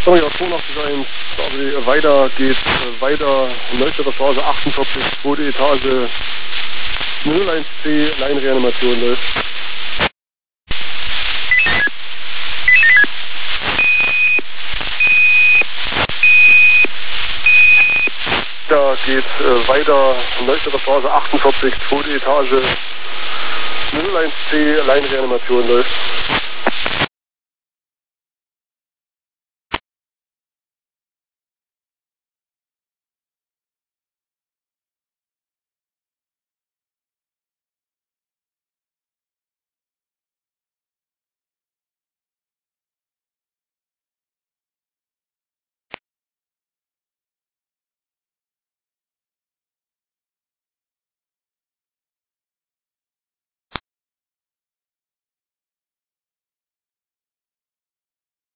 Ja, 82.1, also weiter geht's, weiter, Neustädter Straße 48, zweite Etage, 01C, Leinreanimation läuft. Da geht's weiter, Neustädter Straße 48, zweite Etage, 01C, Leinreanimation läuft.